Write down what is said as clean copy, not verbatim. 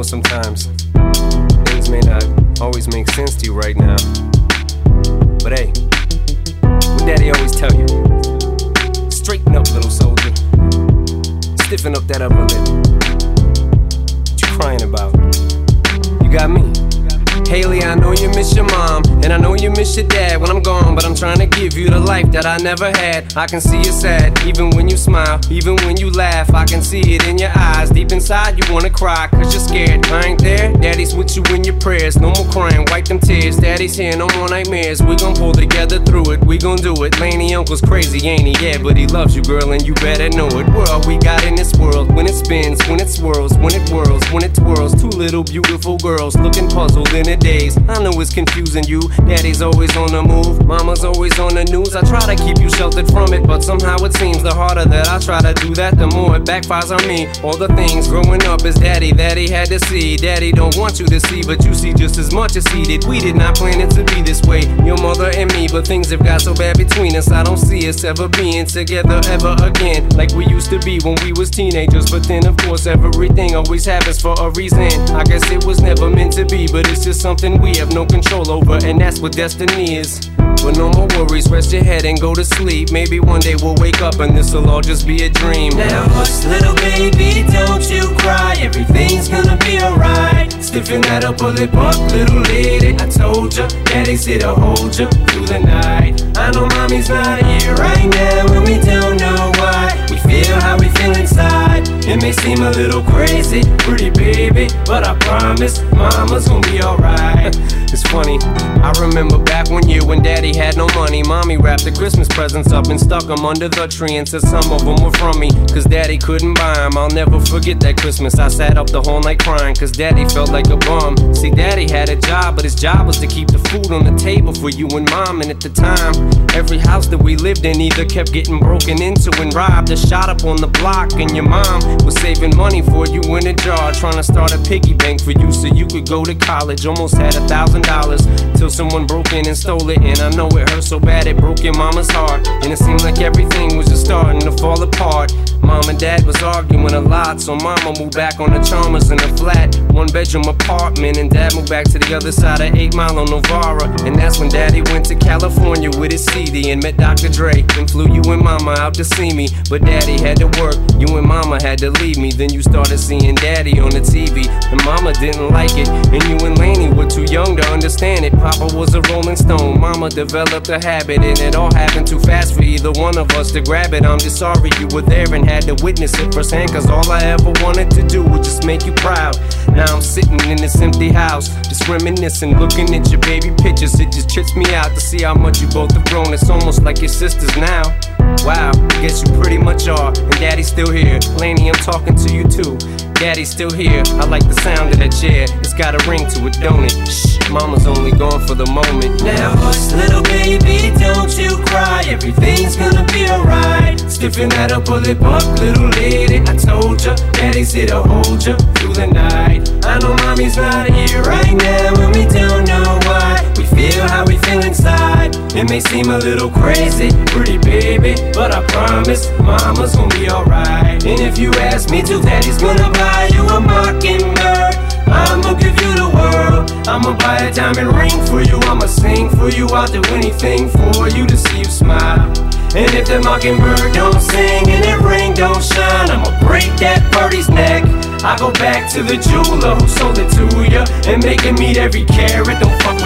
sometimes things may not always make sense to you right now, but hey, what Daddy always tell you, straighten up, little soldier, stiffen up that upper lip. What you crying about? You got me. Haley, I know you miss your mom, and I know you miss your dad when I'm gone, but I'm trying to give you the life that I never had. I can see you sad, even when you smile, even when you laugh. I can see it in your eyes, deep inside you wanna cry, cause you're scared. I ain't there, Daddy's with you in your prayers. No more crying, wipe them tears. Daddy's here, no more nightmares. We gon' pull together through it, we gon' do it. Laney uncle's crazy, ain't he? Yeah, but he loves you, girl, and you better know it. We're all we got in this world, when it spins, when it swirls, when it whirls, when it twirls. Two little beautiful girls looking puzzled in a daze. I know it's confusing you. Daddy's always on the move, mama's always on the news. I try to keep you sheltered from it, but somehow it seems the harder that I try to do that, the more it backfires on me. All the things growing up as Daddy that he had to see, Daddy don't want you to see, but you see just as much as he did. We did not plan it to be this way, your mother and me, but things have got so bad between us. I don't see us ever being together ever again, like we used to be when we was teenagers. But then of course everything always happens for a reason. I guess it was never meant to be, but it's just something we have no control over, and that's what destiny is. But no more worries, rest your head and go to sleep. Maybe one day we'll wake up and this'll all just be a dream. Now hush, little baby, don't you cry. Everything's gonna be alright. Stiffen that upper lip up, little lady. I told ya, Daddy's here to hold ya through the night. I know mommy's not here right now, and we don't know why. We feel how we feel inside. It may seem a little crazy, pretty baby, but I promise mama's gonna be alright. It's funny, I remember back one year when Daddy had no money. Mommy wrapped the Christmas presents up and stuck them under the tree and said some of them were from me, cause Daddy couldn't buy them. I'll never forget that Christmas. I sat up the whole night crying, cause Daddy felt like a bum. See, Daddy had a job, but his job was to keep the food on the table for you and Mom. And at the time, every house that we lived in either kept getting broken into and robbed or shot up on the block. And your mom was saving money for you in a jar, trying to start a piggy bank for you so you could go to college. Almost had $1,000 till someone broke in and stole it. And I know it hurt so bad it broke your mama's heart, and it seemed like everything was just starting to fall apart. Mom and Dad was arguing a lot, so Mama moved back on the Chalmers in a flat 1-bedroom apartment, and Dad moved back to the other side of 8 Mile on Novara. And that's when Daddy went to California with his CD and met Dr. Dre, and flew you and Mama out to see me. But Daddy had to work, you and Mama had to leave me. Then you started seeing Daddy on the TV, and Mama didn't like it, and you and Laney were too young to understand it. Papa was a Rolling Stone, Mama developed a habit, and it all happened too fast for either one of us to grab it. I'm just sorry you were there and had to witness it firsthand, cause all I ever wanted to do was just make you proud. Now I'm sitting in this empty house, just reminiscing, looking at your baby pictures. It just trips me out to see how much you both have grown. It's almost like your sisters now. Wow, guess you pretty much are, and Daddy's still here. Laney, I'm talking to you too. Daddy's still here, I like the sound of that chair. It's got a ring to it, don't it? Shh, Mama's only gone for the moment. Now hush, little baby, don't you cry. Everything's gonna be alright. Stiffen that upper lip up, little lady. I told ya, Daddy's here to hold ya through the night. I know mommy's not here right now, and we don't know why. We feel how we feel inside. It may seem a little crazy, pretty baby, but I promise mama's gonna be alright. And if you ask me to, Daddy's gonna buy you a mockingbird. I'ma give you the world. I'ma buy a diamond ring for you. I'ma sing for you. I'll do anything for you to see you smile. And if the mockingbird don't sing and that ring don't shine, I'ma break that birdie's neck. I go back to the jeweler who sold it to ya and make him meet every carat. Don't fuck